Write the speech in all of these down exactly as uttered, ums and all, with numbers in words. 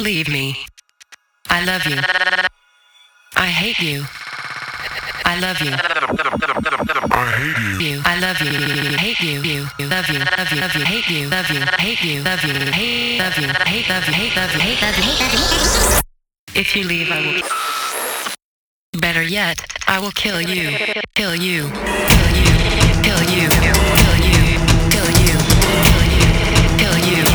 leave me. I love you. I hate you. I love you. I hate you. You. I love you. Hate you. You. Love you. Love you. Love you. Hate you. Love you. Hate you. Love you. Hate. Love you. Hate. Love you. Hate. Love you. Hate. Love you. Hate. Love you. If you leave, I will. Better yet, I will kill you. Kill you. Kill you. Kill you. Kill you. Kill you. Kill you. Kill you. Kill you.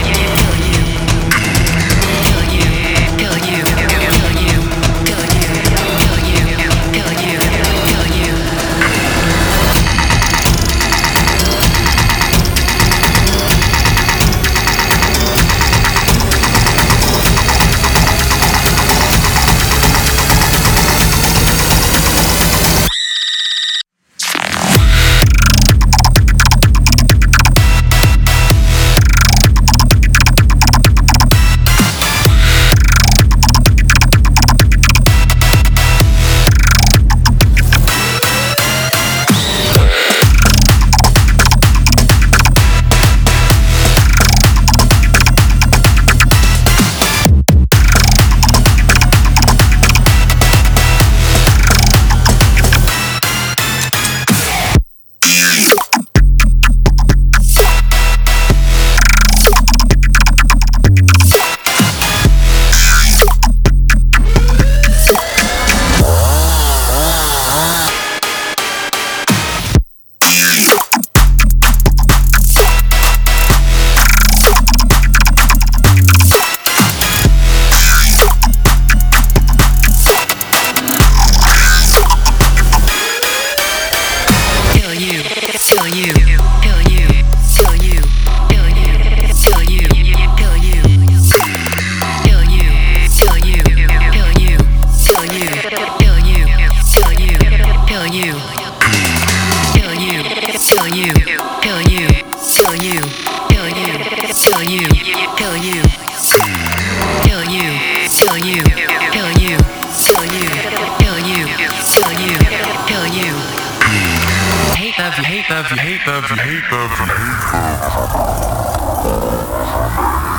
Love you, hate love you, hate love you, hate love you, hate love you.